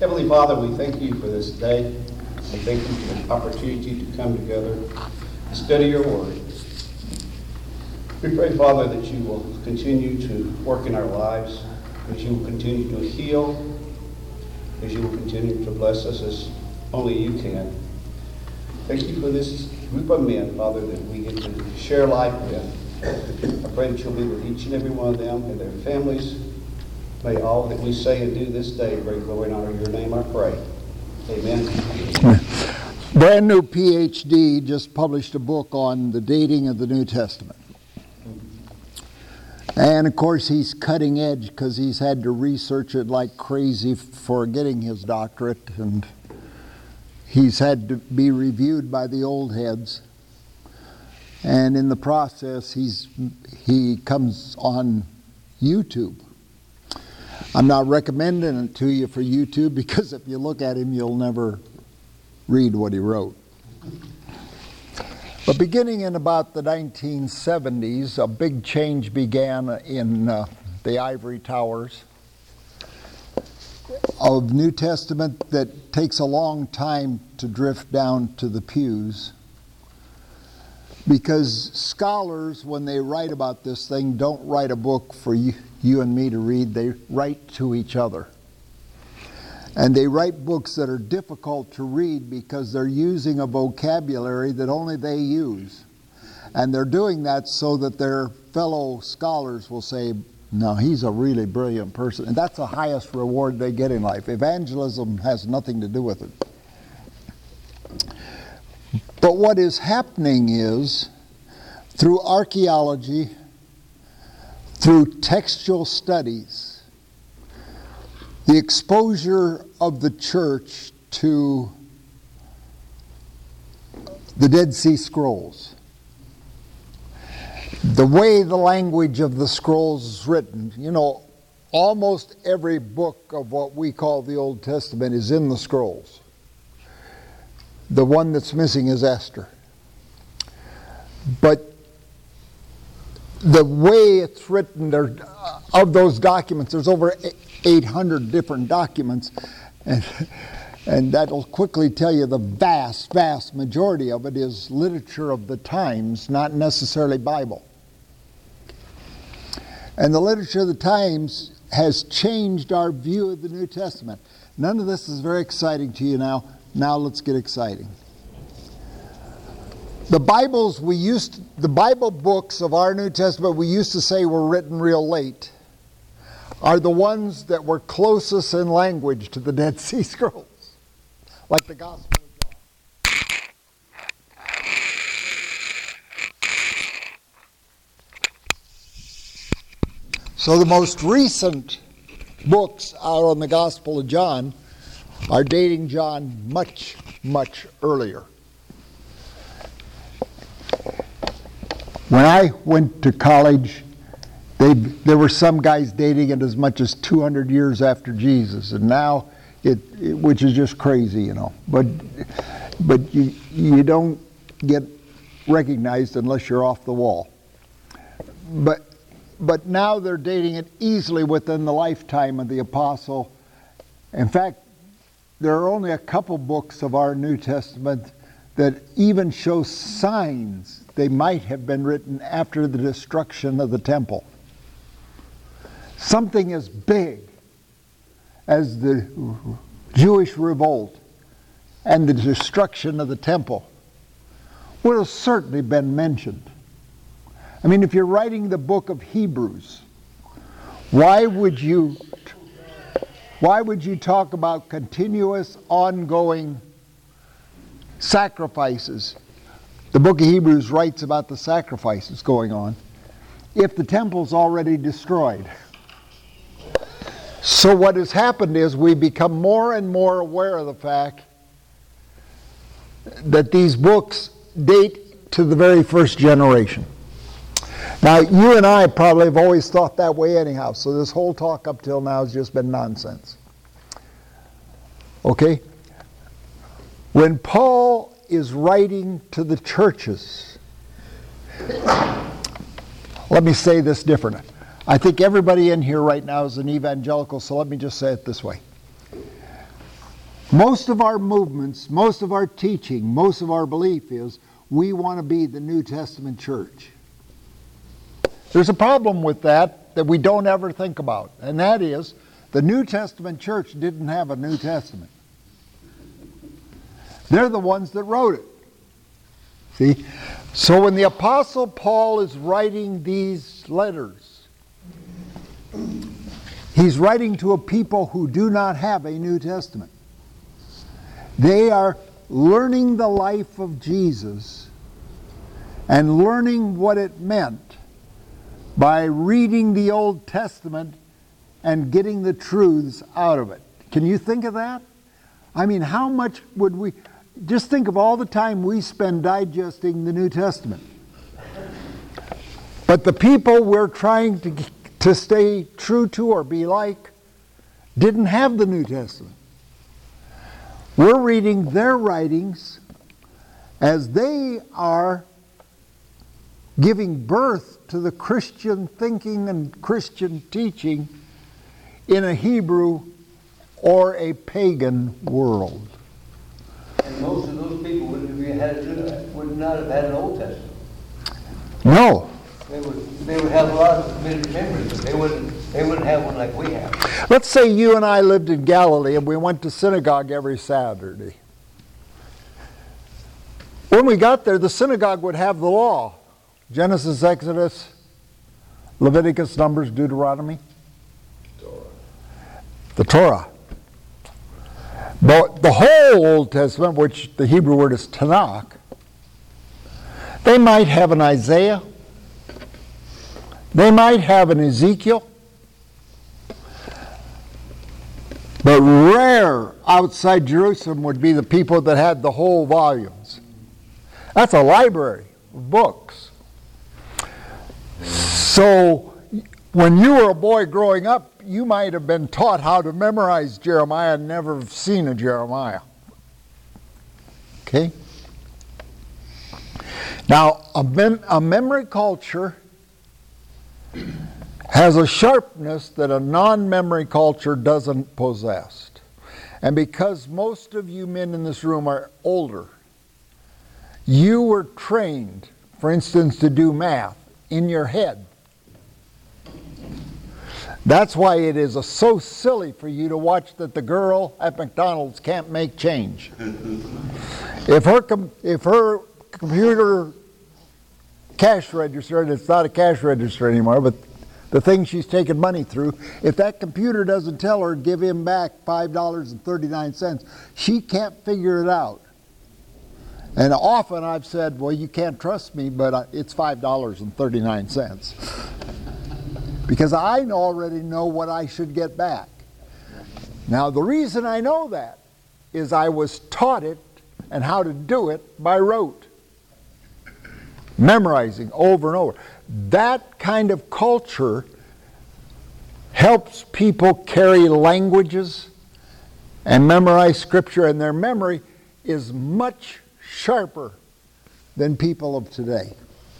Heavenly Father, we thank you for this day. We thank you for the opportunity to come together to study your word. We pray, Father, that you will continue to work in our lives, that you will continue to heal, that you will continue to bless us as only you can. Thank you for this group of men, Father, that we get to share life with. I pray that you'll be with each and every one of them and their families. May all that we say and do this day bring glory and honor to your name, I pray. Amen. Brand new PhD just published a book on the dating of the New Testament. And of course he's cutting edge because he's had to research it like crazy for getting his doctorate, and he's had to be reviewed by the old heads. And in the process he comes on YouTube. I'm not recommending it to you for YouTube because if you look at him, you'll never read what he wrote. But beginning in about the 1970s, a big change began in the ivory towers of New Testament that takes a long time to drift down to the pews. Because scholars, when they write about this thing, don't write a book for you and me to read. They write to each other. And they write books that are difficult to read because they're using a vocabulary that only they use. And they're doing that so that their fellow scholars will say, no, he's a really brilliant person. And that's the highest reward they get in life. Evangelism has nothing to do with it. But what is happening is, through archaeology, through textual studies, the exposure of the church to the Dead Sea Scrolls, the way the language of the scrolls is written, almost every book of what we call the Old Testament is in the scrolls. The one that's missing is Esther. But the way it's written, of those documents, there's over 800 different documents, and that'll quickly tell you the vast, vast majority of it is literature of the times, not necessarily Bible. And the literature of the times has changed our view of the New Testament. None of this is very exciting to you now. Now let's get exciting. The Bible books of our New Testament we used to say were written real late are the ones that were closest in language to the Dead Sea Scrolls, like the Gospel of John. So the most recent books out on the Gospel of John are dating John much, much earlier. When I went to college, there were some guys dating it as much as 200 years after Jesus, and now which is just crazy, But you don't get recognized unless you're off the wall. But now they're dating it easily within the lifetime of the apostle. In fact, there are only a couple books of our New Testament that even show signs they might have been written after the destruction of the temple. Something as big as the Jewish revolt and the destruction of the temple would have certainly been mentioned. I mean, if you're writing the book of Hebrews, why would you talk about continuous, ongoing sacrifices? The book of Hebrews writes about the sacrifices going on if the temple's already destroyed. So what has happened is we become more and more aware of the fact that these books date to the very first generation. Now, you and I probably have always thought that way anyhow, so this whole talk up till now has just been nonsense. Okay? When Paul is writing to the churches, let me say this differently. I think everybody in here right now is an evangelical, so let me just say it this way. Most of our movements, most of our teaching, most of our belief is we want to be the New Testament church. There's a problem with that we don't ever think about, and that is the New Testament church didn't have a New Testament. They're the ones that wrote it. See? So when the Apostle Paul is writing these letters, he's writing to a people who do not have a New Testament. They are learning the life of Jesus and learning what it meant by reading the Old Testament and getting the truths out of it. Can you think of that? I mean, how much would we... Just think of all the time we spend digesting the New Testament. But the people we're trying to stay true to or be like didn't have the New Testament. We're reading their writings as they are giving birth to the Christian thinking and Christian teaching in a Hebrew or a pagan world. And most of those people would not have had an Old Testament. No. They would have a lot of memories, but they wouldn't have one like we have. Let's say you and I lived in Galilee and we went to synagogue every Saturday. When we got there, the synagogue would have the law. Genesis, Exodus, Leviticus, Numbers, Deuteronomy. The Torah. But the whole Old Testament, which the Hebrew word is Tanakh, they might have an Isaiah, they might have an Ezekiel, but rare outside Jerusalem would be the people that had the whole volumes. That's a library of books. So when you were a boy growing up, you might have been taught how to memorize Jeremiah and never have seen a Jeremiah. Okay? Now, a memory culture has a sharpness that a non-memory culture doesn't possess. And because most of you men in this room are older, you were trained, for instance, to do math in your head. That's why it is so silly for you to watch that the girl at McDonald's can't make change. If her computer cash register, and it's not a cash register anymore, but the thing she's taking money through, if that computer doesn't tell her give him back $5.39, she can't figure it out. And often I've said, well, you can't trust me, but it's $5.39. Because I already know what I should get back. Now, the reason I know that is I was taught it and how to do it by rote. Memorizing over and over. That kind of culture helps people carry languages and memorize scripture, and their memory is much sharper than people of today.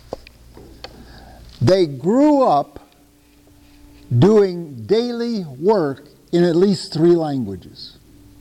They grew up doing daily work in at least 3 languages.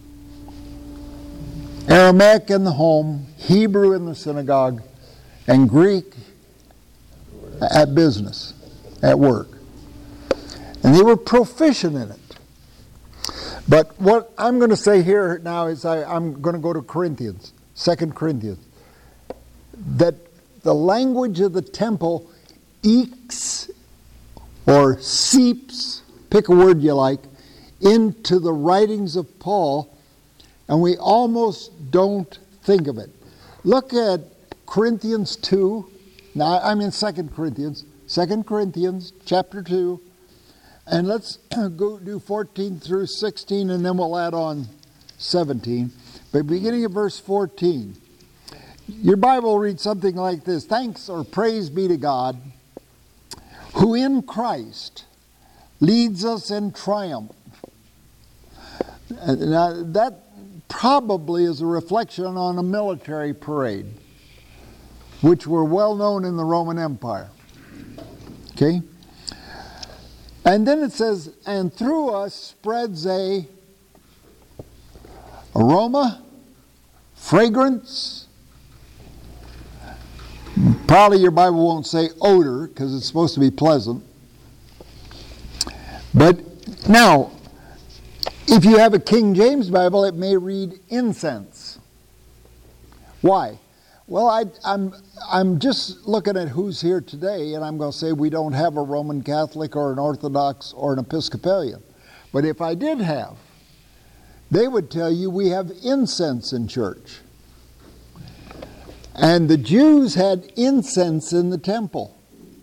Aramaic in the home, Hebrew in the synagogue, and Greek at business, at work. And they were proficient in it. But what I'm going to say here now is I'm going to go to Corinthians, 2 Corinthians, that the language of the temple ekes or seeps, pick a word you like, into the writings of Paul, and we almost don't think of it. Look at Corinthians 2. Now, I'm in 2 Corinthians chapter 2, and let's go do 14 through 16, and then we'll add on 17. But beginning of verse 14, your Bible reads something like this: thanks or praise be to God, who in Christ leads us in triumph. Now, that probably is a reflection on a military parade, which were well known in the Roman Empire. Okay? And then it says, and through us spreads a Aroma, fragrance. Probably your Bible won't say odor because it's supposed to be pleasant. But now, if you have a King James Bible, it may read incense. Why? Well, I'm just looking at who's here today, and I'm going to say we don't have a Roman Catholic or an Orthodox or an Episcopalian. But if I did have, they would tell you we have incense in church. And the Jews had incense in the temple.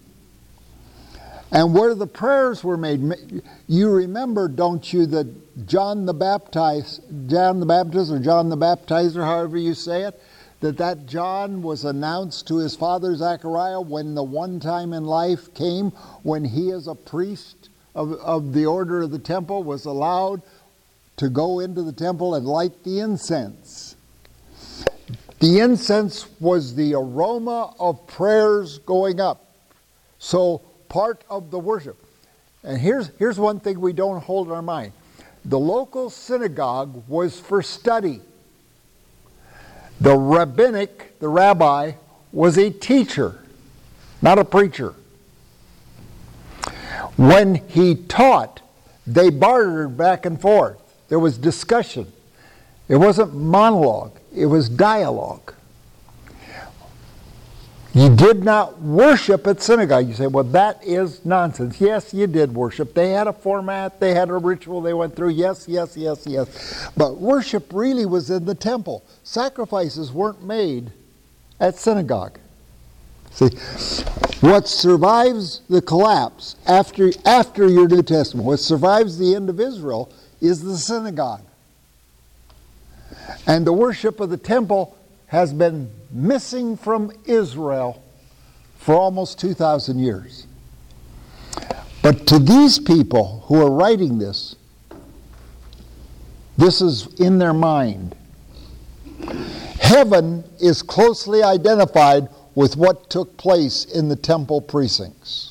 And where the prayers were made, you remember, don't you, that John the Baptist, or John the Baptizer, however you say it, that John was announced to his father Zechariah when the one time in life came when he as a priest of the order of the temple was allowed to go into the temple and light the incense. The incense was the aroma of prayers going up. So part of the worship. And here's one thing we don't hold in our mind. The local synagogue was for study. The rabbi, was a teacher, not a preacher. When he taught, they bartered back and forth. There was discussion. It wasn't monologue, it was dialogue. You did not worship at synagogue. You say, well, that is nonsense. Yes, you did worship. They had a format, they had a ritual they went through. Yes. But worship really was in the temple. Sacrifices weren't made at synagogue. See, what survives the collapse after your New Testament, what survives the end of Israel is the synagogue. And the worship of the temple has been missing from Israel for almost 2,000 years. But to these people who are writing this is in their mind. Heaven is closely identified with what took place in the temple precincts.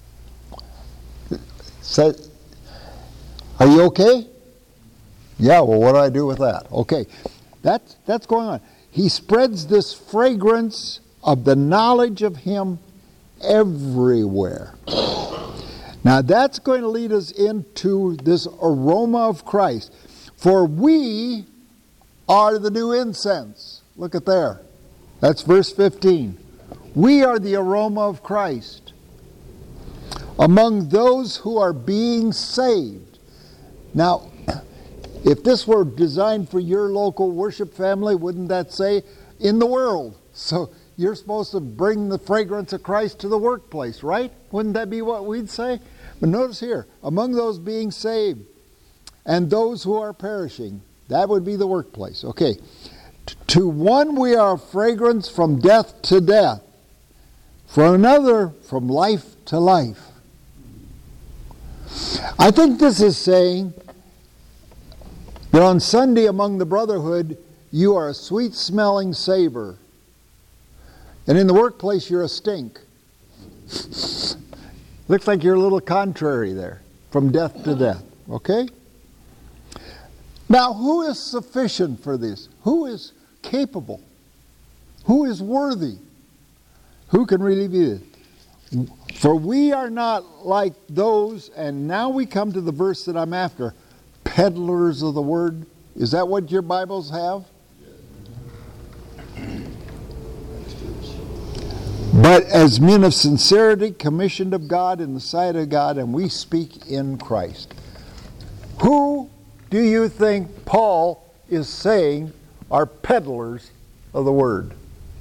So, are you okay? Yeah, well, what do I do with that? Okay, that's going on. He spreads this fragrance of the knowledge of Him everywhere. Now that's going to lead us into this aroma of Christ. For we are the new incense. Look at there. That's verse 15. We are the aroma of Christ among those who are being saved. Now, if this were designed for your local worship family, wouldn't that say in the world? So you're supposed to bring the fragrance of Christ to the workplace, right? Wouldn't that be what we'd say? But notice here, among those being saved and those who are perishing, that would be the workplace. Okay. To one we are a fragrance from death to death, for another from life to life. I think this is saying that on Sunday among the brotherhood, you are a sweet-smelling savor. And in the workplace, you're a stink. Looks like you're a little contrary there, from death to death. Okay? Now, who is sufficient for this? Who is capable? Who is worthy? Who can really be this? For we are not like those, and now we come to the verse that I'm after, peddlers of the word. Is that what your Bibles have? But as men of sincerity, commissioned of God in the sight of God, and we speak in Christ. Who do you think Paul is saying are peddlers of the word?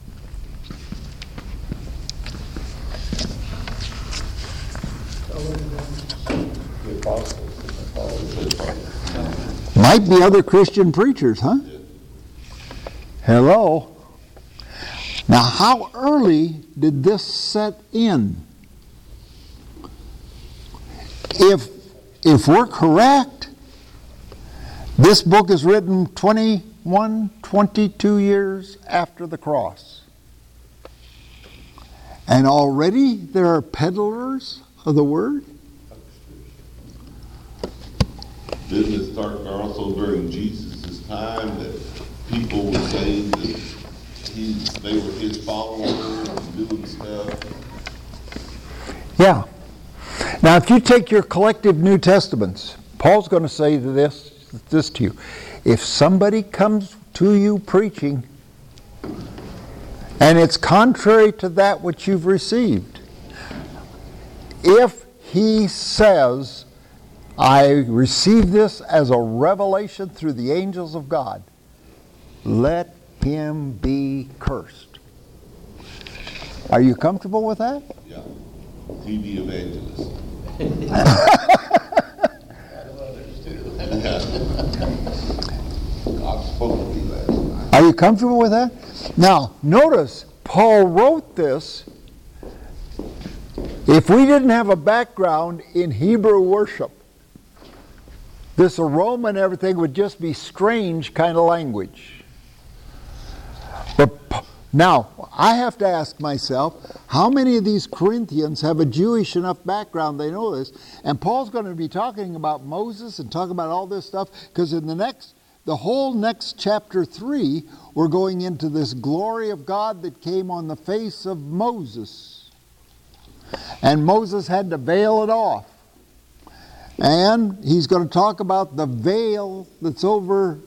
Might be other Christian preachers, huh? Hello. Now, how early did this set in? If we're correct, this book is written 21, 22 years after the cross. And already there are peddlers of the word? Didn't it start also during Jesus' time that people were saying that they were his followers and doing stuff. Yeah. Now, if you take your collective New Testaments, Paul's going to say this to you. If somebody comes to you preaching, and it's contrary to that which you've received, if he says, I received this as a revelation through the angels of God, let him be cursed. Are you comfortable with that? Yeah. TV evangelist. I spoke to you last night. Are you comfortable with that? Now, notice, Paul wrote this. If we didn't have a background in Hebrew worship, this aroma and everything would just be strange kind of language. But now, I have to ask myself, how many of these Corinthians have a Jewish enough background they know this? And Paul's going to be talking about Moses and talking about all this stuff, because in the whole next chapter 3, we're going into this glory of God that came on the face of Moses. And Moses had to veil it off. And he's going to talk about the veil that's over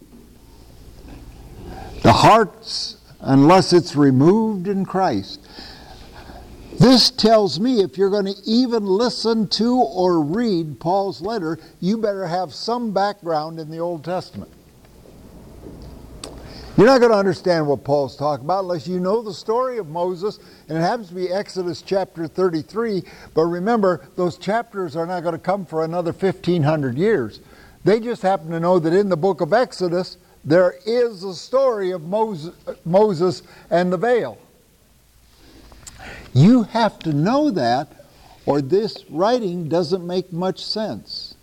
the hearts unless it's removed in Christ. This tells me if you're going to even listen to or read Paul's letter, you better have some background in the Old Testament. You're not going to understand what Paul's talking about unless you know the story of Moses, and it happens to be Exodus chapter 33, but remember, those chapters are not going to come for another 1,500 years. They just happen to know that in the book of Exodus, there is a story of Moses and the veil. You have to know that, or this writing doesn't make much sense.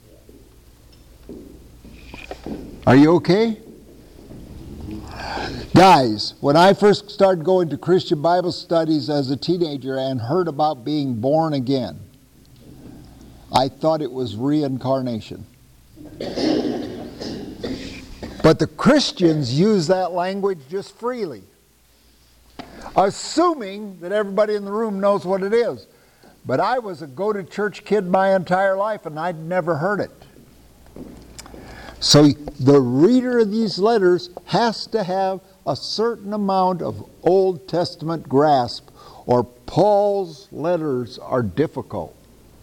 Are you okay? Guys, when I first started going to Christian Bible studies as a teenager and heard about being born again, I thought it was reincarnation. But the Christians use that language just freely, assuming that everybody in the room knows what it is. But I was a go-to-church kid my entire life, and I'd never heard it. So the reader of these letters has to have a certain amount of Old Testament grasp, or Paul's letters are difficult.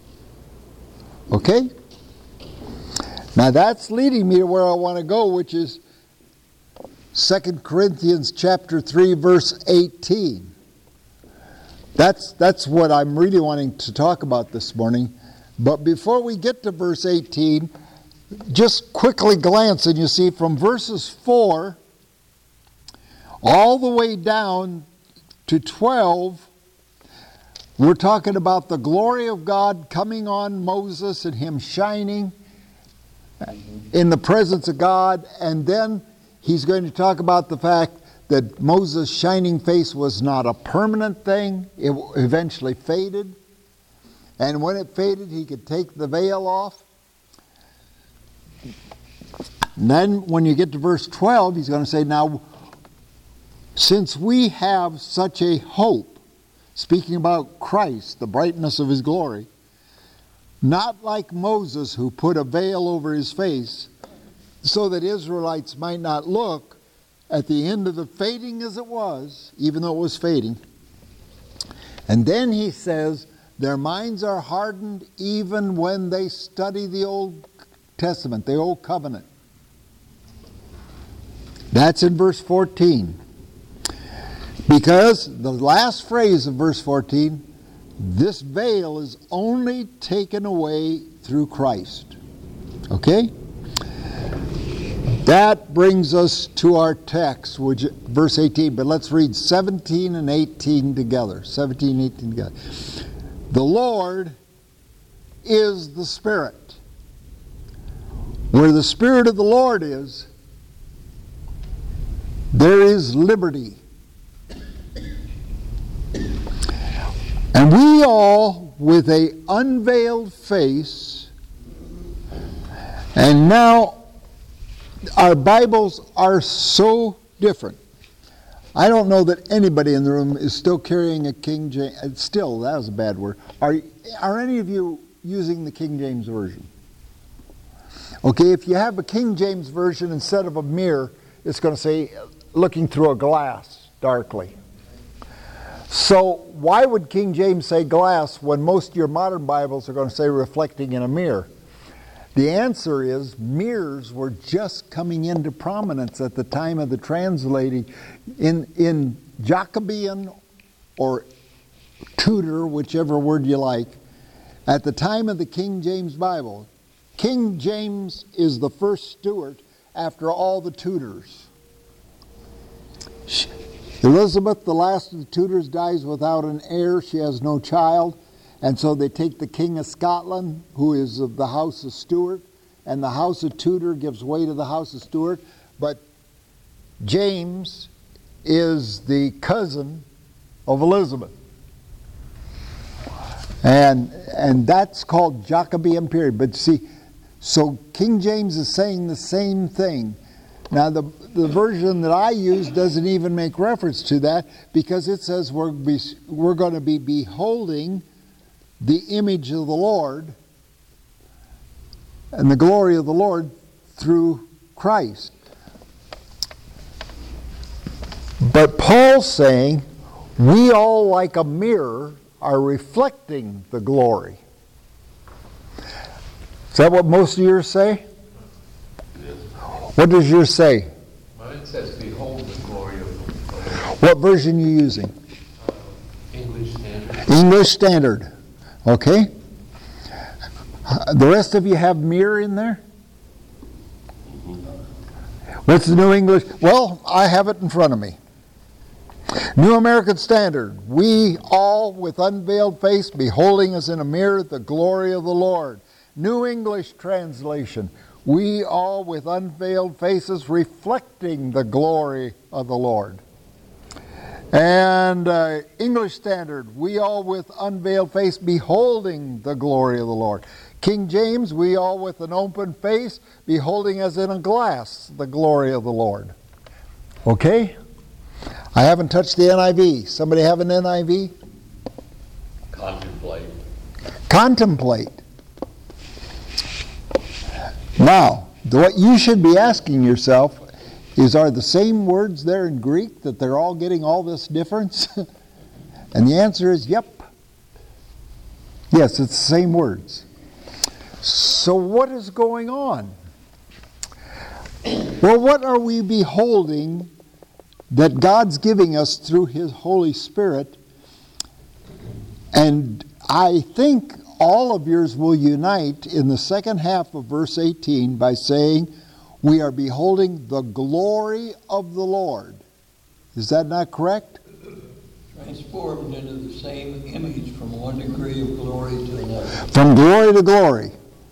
Okay? Now that's leading me to where I want to go, which is 2 Corinthians chapter 3, verse 18. That's what I'm really wanting to talk about this morning. But before we get to verse 18, just quickly glance, and you see from verses 4 all the way down to 12, we're talking about the glory of God coming on Moses and him shining in the presence of God. And then he's going to talk about the fact that Moses' shining face was not a permanent thing. It eventually faded. And when it faded, he could take the veil off. And then when you get to verse 12, he's going to say, now, since we have such a hope, speaking about Christ, the brightness of his glory, not like Moses who put a veil over his face so that Israelites might not look at the end of the fading as it was, even though it was fading. And then he says, their minds are hardened even when they study the Old Testament, the Old Covenant. That's in verse 14. Because the last phrase of verse 14, this veil is only taken away through Christ. Okay? That brings us to our text, which verse 18, but let's read 17 and 18 together. 17 and 18 together. The Lord is the Spirit. Where the Spirit of the Lord is, there is liberty. And we all, with an unveiled face, and now our Bibles are so different. I don't know that anybody in the room is still carrying a King James. Still, that was a bad word. Are any of you using the King James Version? Okay, if you have a King James Version, instead of a mirror, it's going to say looking through a glass darkly. So why would King James say glass when most of your modern Bibles are going to say reflecting in a mirror? The answer is mirrors were just coming into prominence at the time of the translating. In Jacobean or Tudor, whichever word you like, at the time of the King James Bible, King James is the first Stuart after all the Tudors. Elizabeth, the last of the Tudors, dies without an heir. She has no child. And so they take the King of Scotland, who is of the House of Stuart, and the House of Tudor gives way to the House of Stuart. But James is the cousin of Elizabeth. And that's called Jacobean period. But see, so King James is saying the same thing. Now the version that I use doesn't even make reference to that, because it says we're going to be beholding the image of the Lord and the glory of the Lord through Christ. But Paul's saying we all, like a mirror, are reflecting the glory. Is that what most of yours say? What does yours say? Mine says, behold the glory of the Lord. What version are you using? English Standard. English Standard. Okay. The rest of you have mirror in there? What's the New English? Well, I have it in front of me. New American Standard. We all with unveiled face beholding as in a mirror the glory of the Lord. New English Translation. We all with unveiled faces reflecting the glory of the Lord. And English Standard, we all with unveiled face beholding the glory of the Lord. King James, we all with an open face beholding as in a glass the glory of the Lord. Okay? I haven't touched the NIV. Somebody have an NIV? Contemplate. Contemplate. Now, what you should be asking yourself is, are the same words there in Greek that they're all getting all this difference? And the answer is, yep. Yes, it's the same words. So what is going on? Well, what are we beholding that God's giving us through His Holy Spirit? And I think all of yours will unite in the second half of verse 18 by saying, we are beholding the glory of the Lord. Is that not correct? Transformed into the same image from one degree of glory to another. From glory to glory.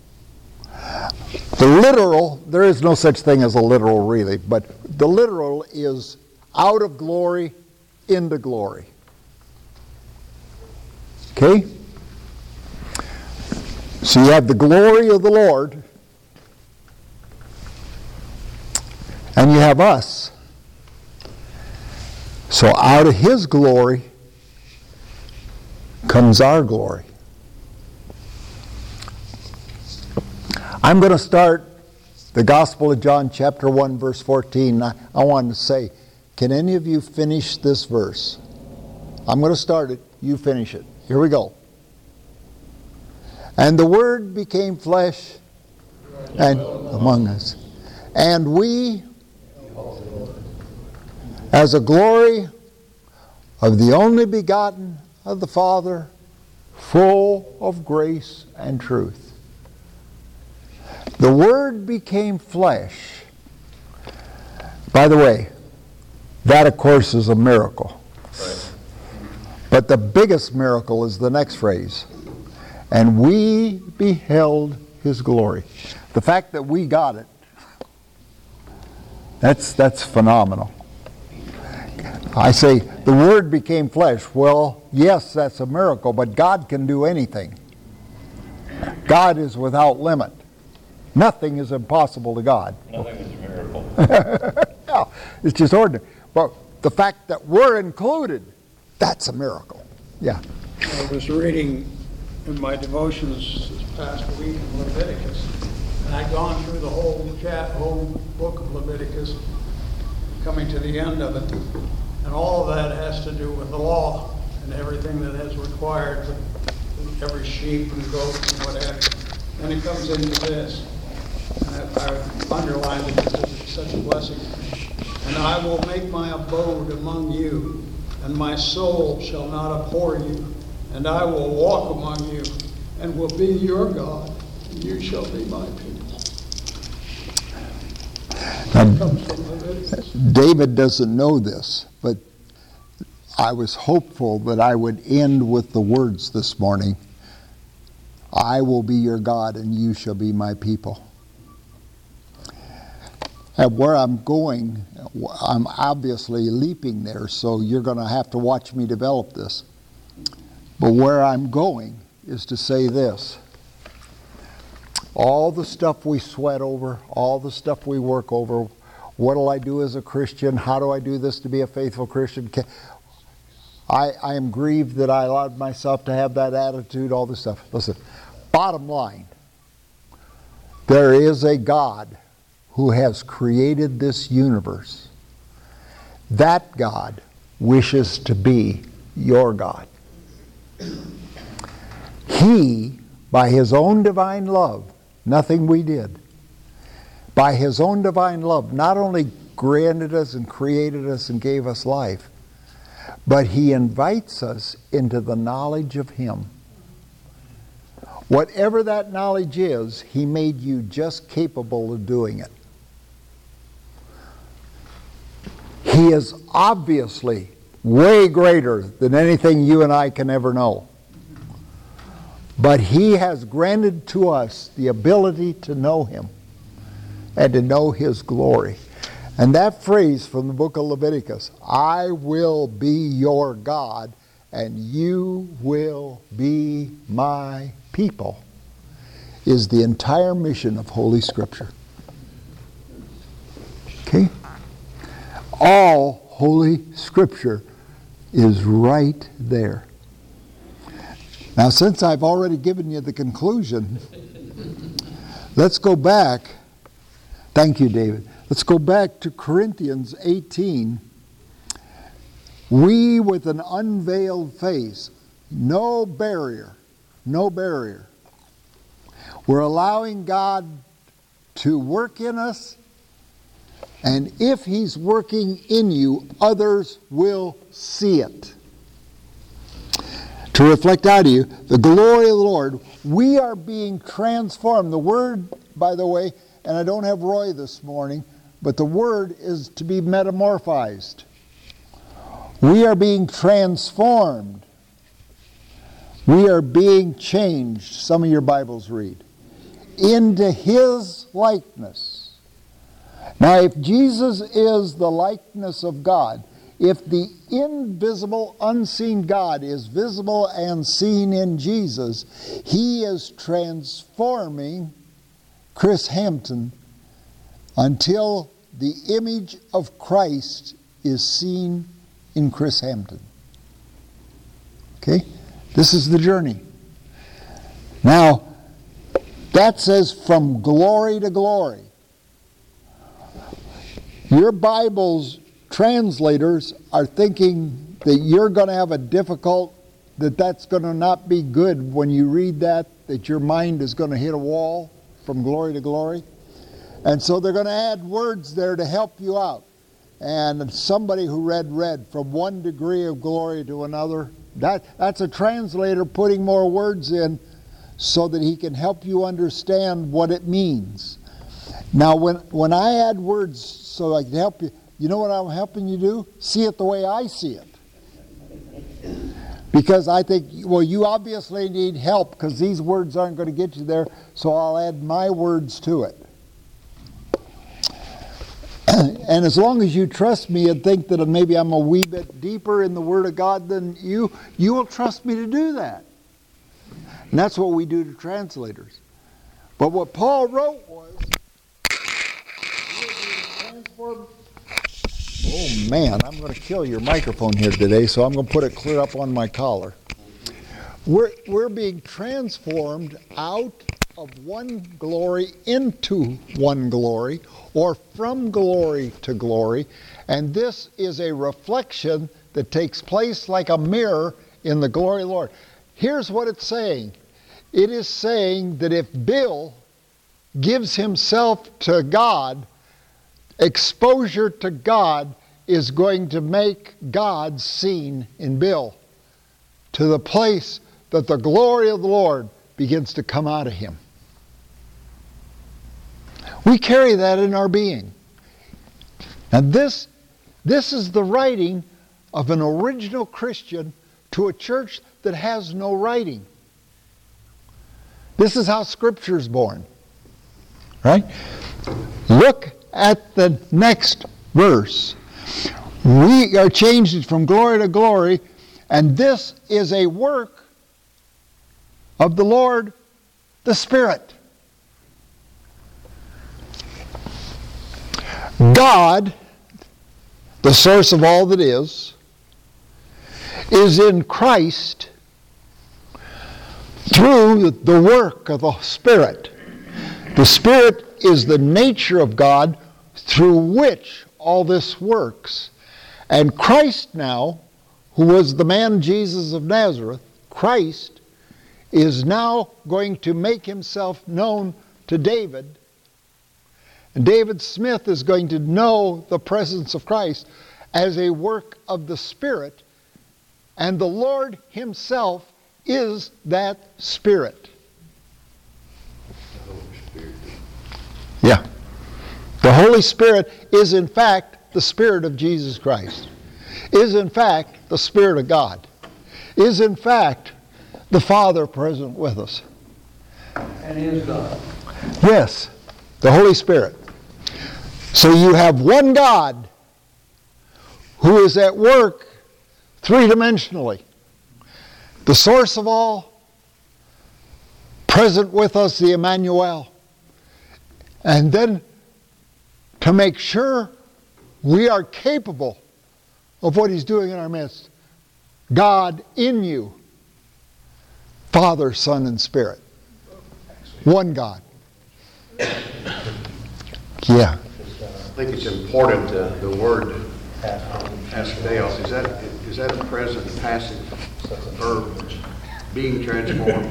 The literal, there is no such thing as a literal really, but the literal is out of glory into glory. Okay? So you have the glory of the Lord, and you have us. So out of His glory comes our glory. I'm going to start the Gospel of John chapter 1 verse 14. I want to say, can any of you finish this verse? I'm going to start it. You finish it. Here we go. And the Word became flesh and among us. And we, as a glory of the only begotten of the Father, full of grace and truth. The Word became flesh. By the way, that of course is a miracle. Right. But the biggest miracle is the next phrase. And we beheld His glory. The fact that we got it, that's phenomenal. I say, the Word became flesh. Well, yes, that's a miracle, but God can do anything. God is without limit. Nothing is impossible to God. Nothing is a miracle. No, it's just ordinary. But the fact that we're included, that's a miracle. Yeah. I was reading in my devotions this past week in Leviticus, and I'd gone through the whole book of Leviticus, coming to the end of it, and all of that has to do with the law and everything that is required with every sheep and goat and what have you. And it comes into this, and I underlined it because it's such a blessing. And I will make my abode among you, and my soul shall not abhor you. And I will walk among you, and will be your God, and you shall be my people. That comes from Leviticus. David doesn't know this, but I was hopeful that I would end with the words this morning, I will be your God, and you shall be my people. And where I'm going, I'm obviously leaping there, so you're going to have to watch me develop this. But where I'm going is to say this. All the stuff we sweat over, all the stuff we work over, what'll I do as a Christian? How do I do this to be a faithful Christian? I am grieved that I allowed myself to have that attitude, all this stuff. Listen, bottom line, there is a God who has created this universe. That God wishes to be your God. He, by His own divine love, nothing we did, by His own divine love, not only granted us and created us and gave us life, but He invites us into the knowledge of Him. Whatever that knowledge is, He made you just capable of doing it. He is obviously way greater than anything you and I can ever know. But He has granted to us the ability to know Him and to know His glory. And that phrase from the book of Leviticus, I will be your God and you will be my people, is the entire mission of Holy Scripture. Okay? All Holy Scripture is right there. Now, since I've already given you the conclusion, let's go back. Thank you, David. Let's go back to Corinthians 18. We with an unveiled face, no barrier. We're allowing God to work in us, and if He's working in you, others will see it. To reflect out of you the glory of the Lord, we are being transformed. The word, by the way, and I don't have Roy this morning, but the word is to be metamorphized. We are being transformed. We are being changed, some of your Bibles read, into His likeness. Now, if Jesus is the likeness of God, if the invisible, unseen God is visible and seen in Jesus, He is transforming Chris Hampton until the image of Christ is seen in Chris Hampton. Okay? This is the journey. Now, that says from glory to glory. Your Bible's translators are thinking that you're going to have that's going to not be good when you read that your mind is going to hit a wall from glory to glory. And so they're going to add words there to help you out. And somebody who read from one degree of glory to another, that's a translator putting more words in so that he can help you understand what it means. Now, when I add words so I can help you, you know what I'm helping you do? See it the way I see it. Because I think, well, you obviously need help because these words aren't going to get you there, so I'll add my words to it. And as long as you trust me and think that maybe I'm a wee bit deeper in the Word of God than you will trust me to do that. And that's what we do to translators. But what Paul wrote was, transformed. Oh man, I'm going to kill your microphone here today, so I'm going to put it clear up on my collar. We're being transformed out of one glory into one glory, or from glory to glory, and this is a reflection that takes place like a mirror in the glory of the Lord. Here's what it's saying. It is saying that if Bill gives himself to God, exposure to God is going to make God seen in Bill, to the place that the glory of the Lord begins to come out of him. We carry that in our being. And this is the writing of an original Christian to a church that has no writing. This is how Scripture is born. Right? Look at the next verse. We are changed from glory to glory, and this is a work of the Lord, the Spirit. God, the source of all that is in Christ through the work of the Spirit. The Spirit is the nature of God through which all this works. And Christ now, who was the man Jesus of Nazareth, Christ is now going to make himself known to David. And David Smith is going to know the presence of Christ as a work of the Spirit. And the Lord himself is that Spirit. Yeah. The Holy Spirit is in fact the Spirit of Jesus Christ. Is in fact the Spirit of God. Is in fact the Father present with us. And is God. Yes, the Holy Spirit. So you have one God who is at work three-dimensionally. The source of all, present with us, the Emmanuel. And then to make sure we are capable of what he's doing in our midst, God in you, Father, Son, and Spirit. One God. Yeah. I think it's important, the word askedeos, is that a present passive verb, being transformed?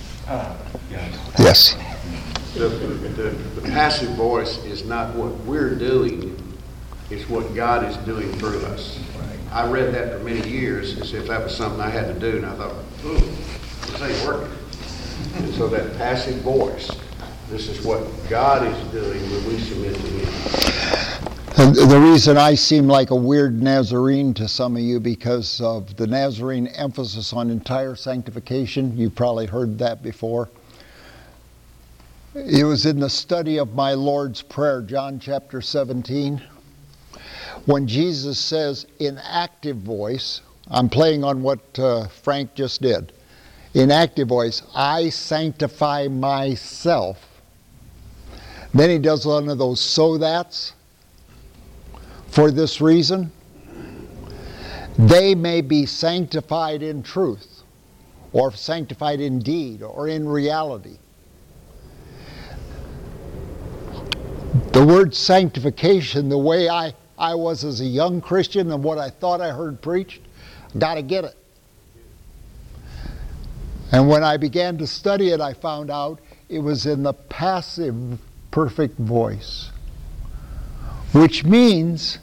Yes. The passive voice is not what we're doing, it's what God is doing through us. I read that for many years as if that was something I had to do, and I thought, ooh, this ain't working. And so that passive voice, this is what God is doing when we submit to him. And the reason I seem like a weird Nazarene to some of you, because of the Nazarene emphasis on entire sanctification. You've probably heard that before. It was in the study of my Lord's Prayer, John chapter 17, when Jesus says in active voice, I'm playing on what Frank just did, in active voice, I sanctify myself. Then he does one of those so that's. For this reason, they may be sanctified in truth, or sanctified in deed, or in reality. The word sanctification, the way I was as a young Christian and what I thought I heard preached, got to get it. And when I began to study it, I found out it was in the passive perfect voice, which means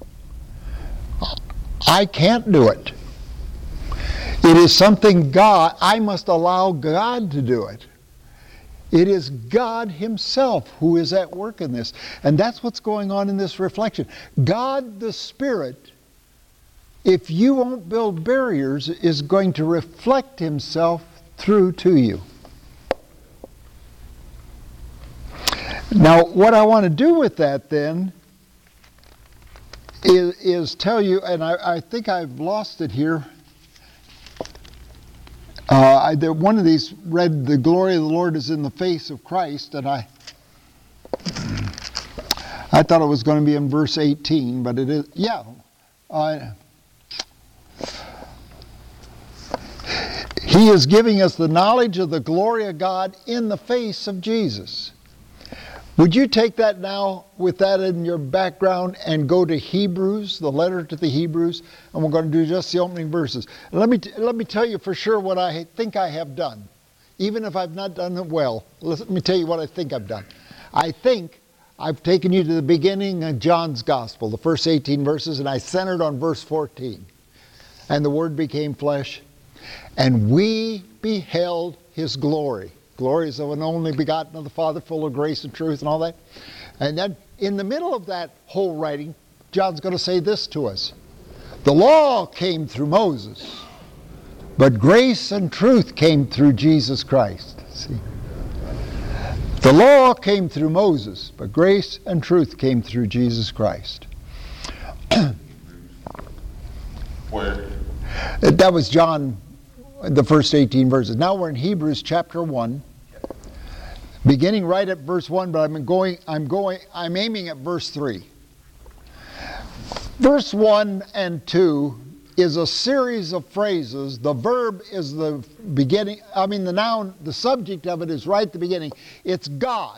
I can't do it. It is something God, I must allow God to do it. It is God himself who is at work in this. And that's what's going on in this reflection. God the Spirit, if you won't build barriers, is going to reflect himself through to you. Now, what I want to do with that then is tell you, and I think I've lost it here. One of these read, the glory of the Lord is in the face of Christ, and I thought it was going to be in verse 18, but it is, yeah. He is giving us the knowledge of the glory of God in the face of Jesus. Would you take that now, with that in your background, and go to Hebrews, the letter to the Hebrews, and we're going to do just the opening verses. Let me tell you for sure what I think I have done. Even if I've not done it well, let me tell you what I think I've done. I think I've taken you to the beginning of John's Gospel, the first 18 verses, and I centered on verse 14. And the Word became flesh, and we beheld His glory. Glory is of an only begotten of the Father, full of grace and truth and all that. And then in the middle of that whole writing, John's going to say this to us. The law came through Moses, but grace and truth came through Jesus Christ. See? The law came through Moses, but grace and truth came through Jesus Christ. Where? That was John, the first 18 verses. Now we're in Hebrews chapter 1, beginning right at verse 1, but I'm aiming at verse 3. Verse 1 and 2 is a series of phrases. The verb is the beginning, the noun, the subject of it is right at the beginning. It's God.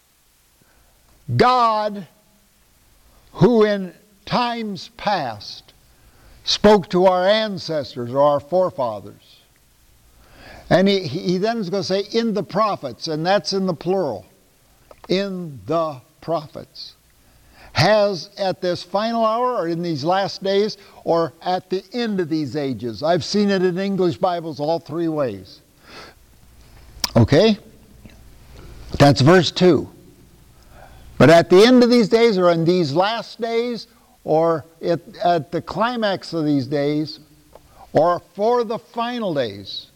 God, who in times past spoke to our ancestors or our forefathers. And he then is going to say, in the prophets, and that's in the plural. In the prophets. Has at this final hour, or in these last days, or at the end of these ages. I've seen it in English Bibles all three ways. Okay? That's verse 2. But at the end of these days, or in these last days, or at the climax of these days, or for the final days.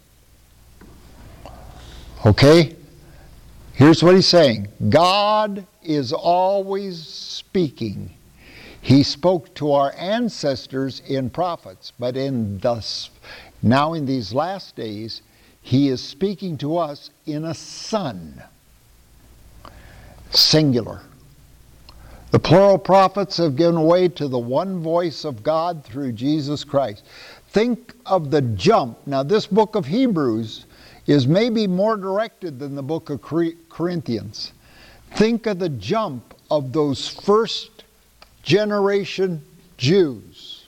Okay? Here's what he's saying. God is always speaking. He spoke to our ancestors in prophets, but now in these last days, He is speaking to us in a Son. Singular. The plural prophets have given way to the one voice of God through Jesus Christ. Think of the jump. Now this book of Hebrews is maybe more directed than the book of Corinthians. Think of the jump of those first generation Jews.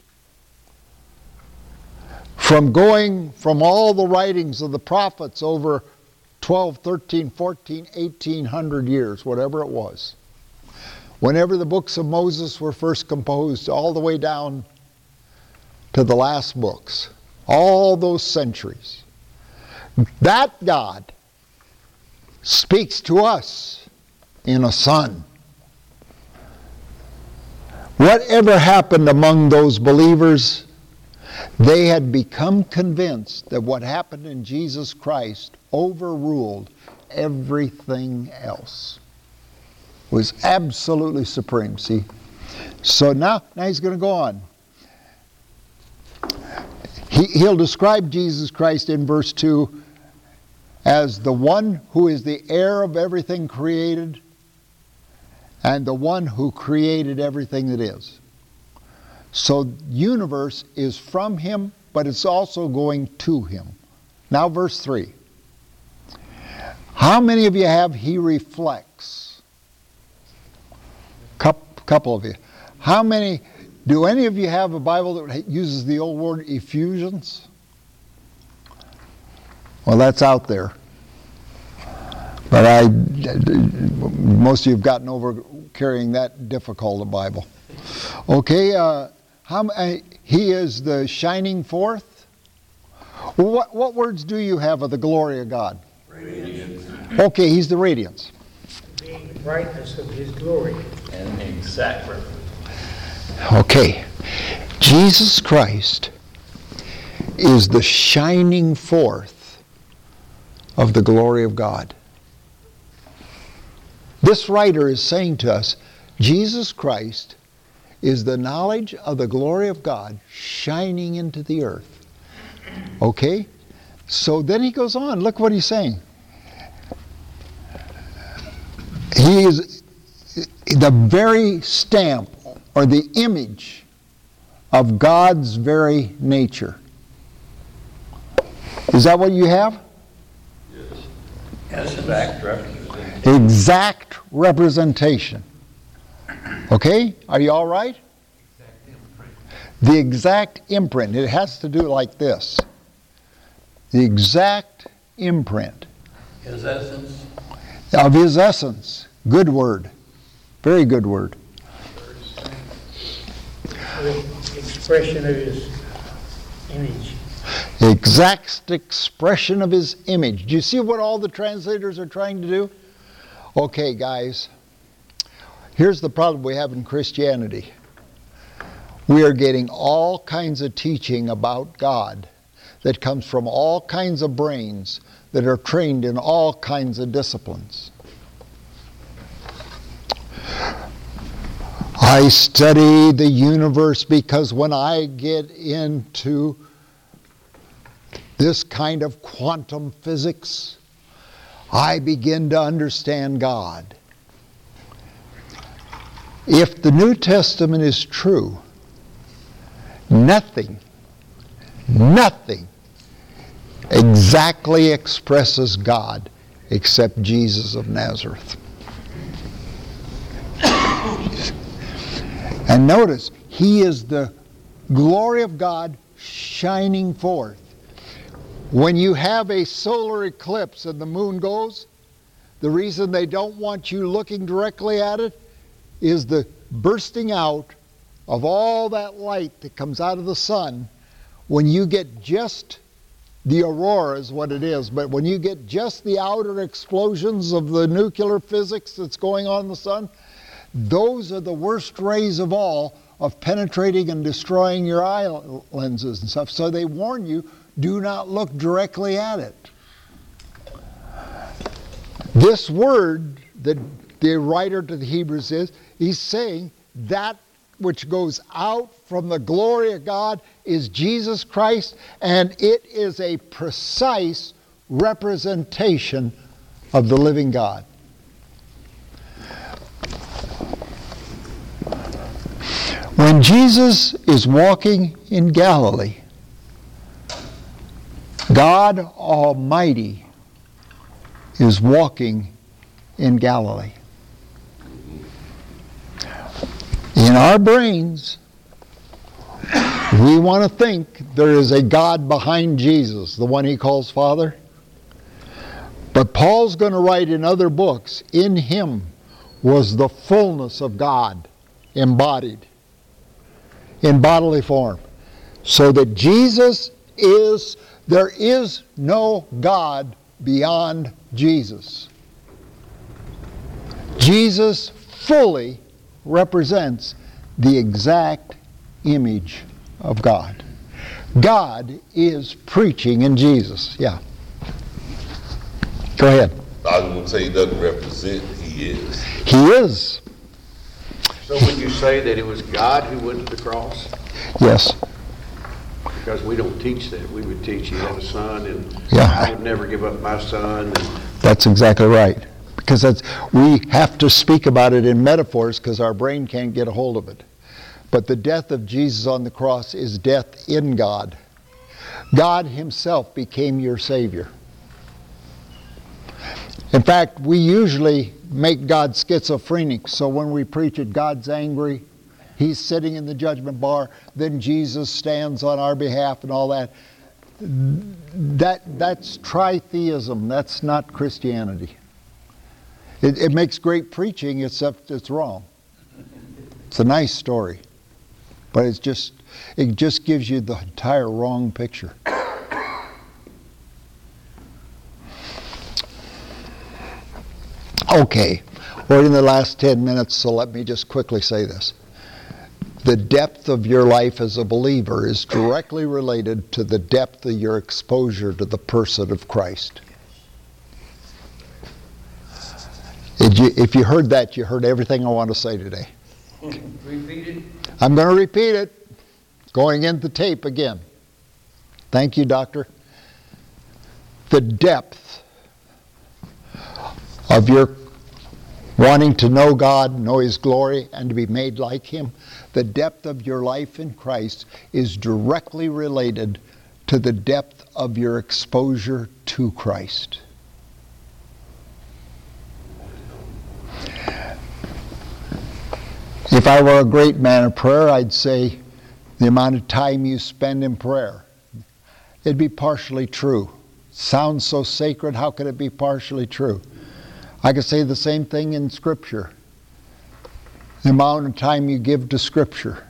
From going from all the writings of the prophets over 12, 13, 14, 1800 years, whatever it was. Whenever the books of Moses were first composed, all the way down to the last books. All those centuries. That God speaks to us in a Son. Whatever happened among those believers, they had become convinced that what happened in Jesus Christ overruled everything else. It was absolutely supreme, see? So now he's going to go on. He'll describe Jesus Christ in verse 2 as the one who is the heir of everything created and the one who created everything that is. So the universe is from Him, but it's also going to Him. Now verse 3. How many of you have He reflects? Couple of you. How many, do any of you have a Bible that uses the old word effusions? Well, that's out there. But most of you have gotten over carrying that difficult a Bible. Okay, He is the shining forth. What words do you have of the glory of God? Radiance. Okay, He's the radiance. Being the brightness of His glory. And the exact reference. Okay, Jesus Christ is the shining forth of the glory of God. This writer is saying to us, Jesus Christ is the knowledge of the glory of God shining into the earth. Okay? So then he goes on. Look what he's saying. He is the very stamp or the image of God's very nature. Is that what you have? Yes, exact representation. Exact representation. Okay? Are you all right? The exact imprint. It has to do like this. The exact imprint. His essence. Of his essence. Good word. Very good word. The expression of his image. Exact expression of his image. Do you see what all the translators are trying to do? Okay, guys. Here's the problem we have in Christianity. We are getting all kinds of teaching about God that comes from all kinds of brains that are trained in all kinds of disciplines. I study the universe because when I get into this kind of quantum physics, I begin to understand God. If the New Testament is true, nothing exactly expresses God except Jesus of Nazareth. And notice, he is the glory of God shining forth. When you have a solar eclipse and the moon goes, the reason they don't want you looking directly at it is the bursting out of all that light that comes out of the sun. When you get just the aurora is what it is, but when you get just the outer explosions of the nuclear physics that's going on in the sun, those are the worst rays of all of penetrating and destroying your eye lenses and stuff. So they warn you, do not look directly at it. This word that the writer to the Hebrews is, he's saying that which goes out from the glory of God is Jesus Christ, and it is a precise representation of the living God. When Jesus is walking in Galilee, God Almighty is walking in Galilee. In our brains, we want to think there is a God behind Jesus, the one he calls Father. But Paul's going to write in other books, in him was the fullness of God embodied in bodily form. So that Jesus is, there is no God beyond Jesus. Jesus fully represents the exact image of God. God is preaching in Jesus. Yeah. Go ahead. I was going to say he doesn't represent, he is. He is. So would you say that it was God who went to the cross? Yes. Because we don't teach that. We would teach you have a son, and Yeah. I would never give up my son. And That's exactly right. Because we have to speak about it in metaphors because our brain can't get a hold of it. But the death of Jesus on the cross is death in God. God himself became your Savior. In fact, we usually make God schizophrenic, so when we preach it, God's angry, he's sitting in the judgment bar, then Jesus stands on our behalf and all that. That's tritheism. That's not Christianity. It makes great preaching, except it's wrong. It's a nice story, but it just gives you the entire wrong picture. Okay, we're in the last 10 minutes, so let me just quickly say this. The depth of your life as a believer is directly related to the depth of your exposure to the person of Christ. If you heard that, you heard everything I want to say today. Repeat it. I'm going to repeat it, going into tape again. Thank you, Doctor. The depth of your wanting to know God, know His glory, and to be made like Him, the depth of your life in Christ is directly related to the depth of your exposure to Christ. If I were a great man of prayer, I'd say the amount of time you spend in prayer. It'd be partially true. Sounds so sacred, how could it be partially true? I could say the same thing in Scripture. The amount of time you give to Scripture.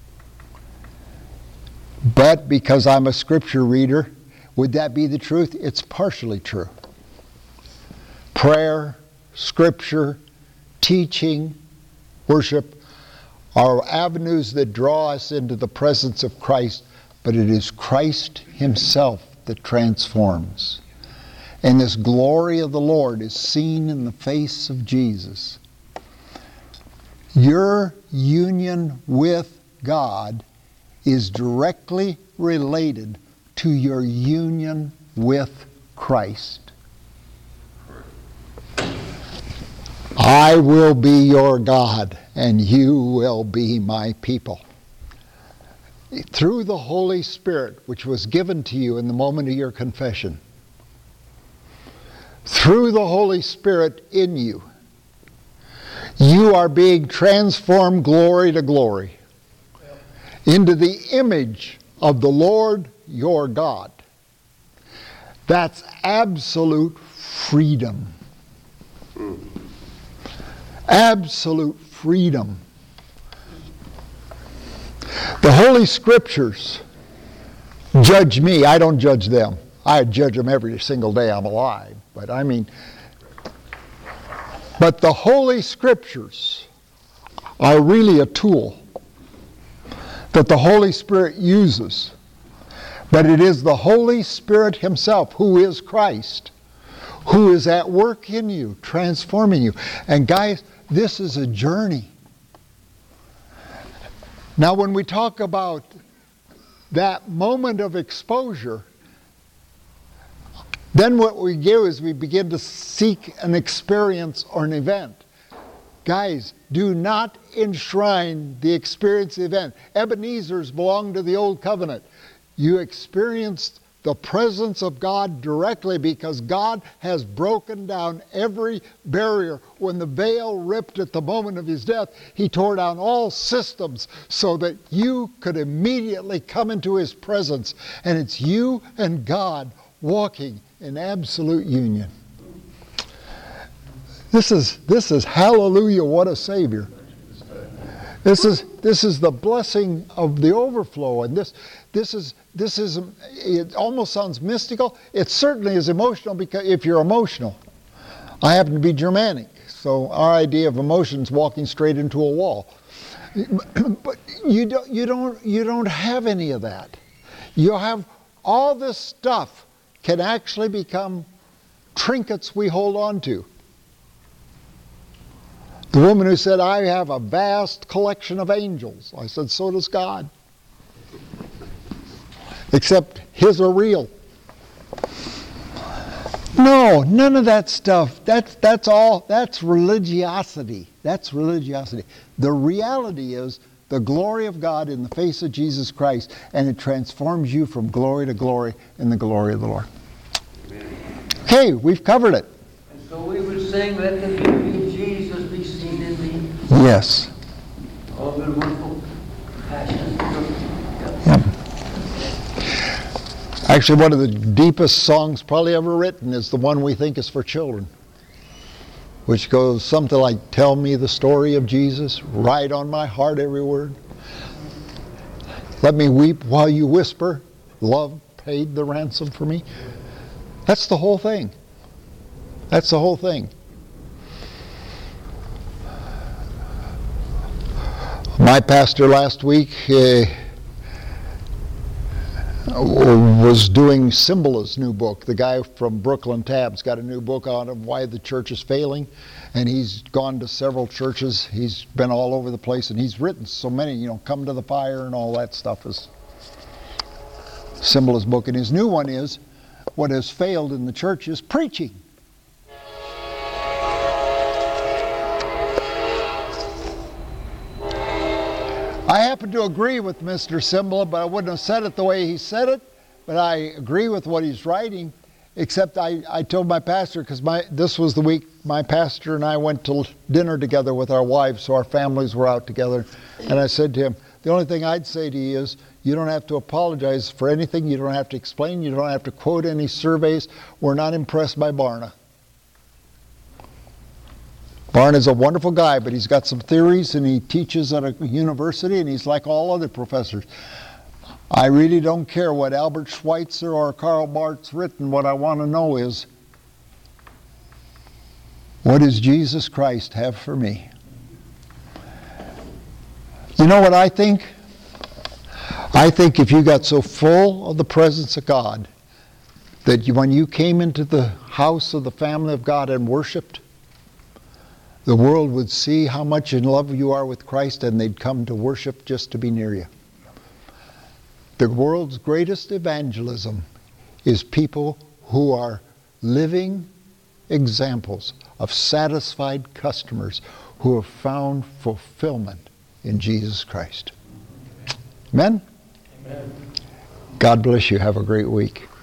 But because I'm a Scripture reader, would that be the truth? It's partially true. Prayer, Scripture, teaching, worship are avenues that draw us into the presence of Christ, but it is Christ Himself that transforms. And this glory of the Lord is seen in the face of Jesus. Your union with God is directly related to your union with Christ. I will be your God, and you will be my people. Through the Holy Spirit, which was given to you in the moment of your confession, through the Holy Spirit in you, you are being transformed glory to glory into the image of the Lord your God. That's absolute freedom. Absolute freedom. The Holy Scriptures judge me. I don't judge them. I judge them every single day I'm alive. But the Holy Scriptures are really a tool that the Holy Spirit uses. But it is the Holy Spirit Himself, who is Christ, who is at work in you, transforming you. And guys, this is a journey. Now, when we talk about that moment of exposure, then what we do is we begin to seek an experience or an event. Guys, do not enshrine the experience event. Ebenezer's belong to the Old Covenant. You experienced the presence of God directly because God has broken down every barrier. When the veil ripped at the moment of His death, He tore down all systems so that you could immediately come into His presence. And it's you and God walking in absolute union. This is hallelujah, what a Savior. This is the blessing of the overflow, and this is it almost sounds mystical. It certainly is emotional, because if you're emotional, I happen to be Germanic, so our idea of emotion is walking straight into a wall. But you don't have any of that. You have all this stuff can actually become trinkets we hold on to. The woman who said, I have a vast collection of angels. I said, so does God. Except His are real. No, none of that stuff. That's religiosity. That's religiosity. The reality is the glory of God in the face of Jesus Christ, and it transforms you from glory to glory in the glory of the Lord. Okay, we've covered it. And so we would sing, let the beauty of Jesus be seen in thee. Yes. All the wonderful passion. Yep. Actually, one of the deepest songs probably ever written is the one we think is for children, which goes something like, tell me the story of Jesus, write on my heart every word. Let me weep while you whisper, love paid the ransom for me. That's the whole thing. That's the whole thing. My pastor last week was doing Cymbala's new book. The guy from Brooklyn Tab's got a new book out of why the church is failing, and he's gone to several churches. He's been all over the place, and he's written so many, Come to the Fire and all that stuff is Cymbala's book. And his new one is, what has failed in the church is preaching. I happen to agree with Mr. Simba, but I wouldn't have said it the way he said it. But I agree with what he's writing, except I told my pastor, because this was the week my pastor and I went to dinner together with our wives, so our families were out together. And I said to him, the only thing I'd say to you is, you don't have to apologize for anything. You don't have to explain. You don't have to quote any surveys. We're not impressed by Barna. Barna's a wonderful guy, but he's got some theories, and he teaches at a university, and he's like all other professors. I really don't care what Albert Schweitzer or Karl Barth's written. What I want to know is, what does Jesus Christ have for me? You know what I think? I think if you got so full of the presence of God that when you came into the house of the family of God and worshiped, the world would see how much in love you are with Christ, and they'd come to worship just to be near you. The world's greatest evangelism is people who are living examples of satisfied customers who have found fulfillment in Jesus Christ. Amen? Amen. God bless you. Have a great week.